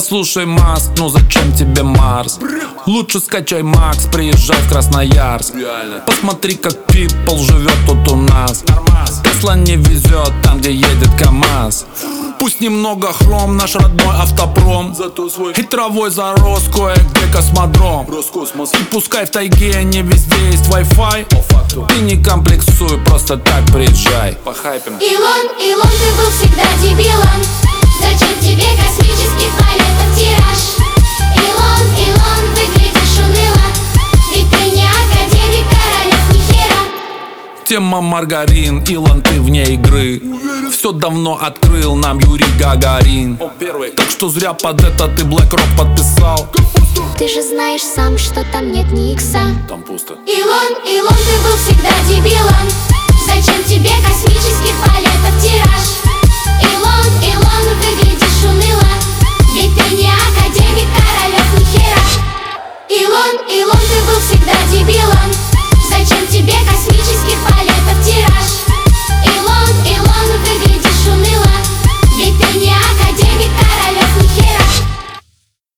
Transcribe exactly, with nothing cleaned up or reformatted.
Послушай, Маск, ну зачем тебе Марс? Лучше скачай Макс, приезжай в Красноярск. Посмотри, как People живет тут у нас. Тесла не везет там, где едет КамАЗ. Пусть немного хром, наш родной автопром, зато свой и травой зарос кое-где космодром. Роскосмос. И пускай в тайге не везде есть Wi-Fi. Ты не комплексуй, просто так приезжай. Похайпим. Илон, Илон, ты был всегда дебилом. Зачем тебе космических полетов тираж? Илон, Илон, выглядишь уныло. Ведь ты не академик, королев ни хера. Тема маргарин, Илон, ты вне игры. Все давно открыл нам Юрий Гагарин. Он первый. Так что зря под это ты BlackRock подписал. Ты же знаешь сам, что там нет ни икса. Там пусто. Илон, Илон, ты был всегда дебилом. Зачем тебе космический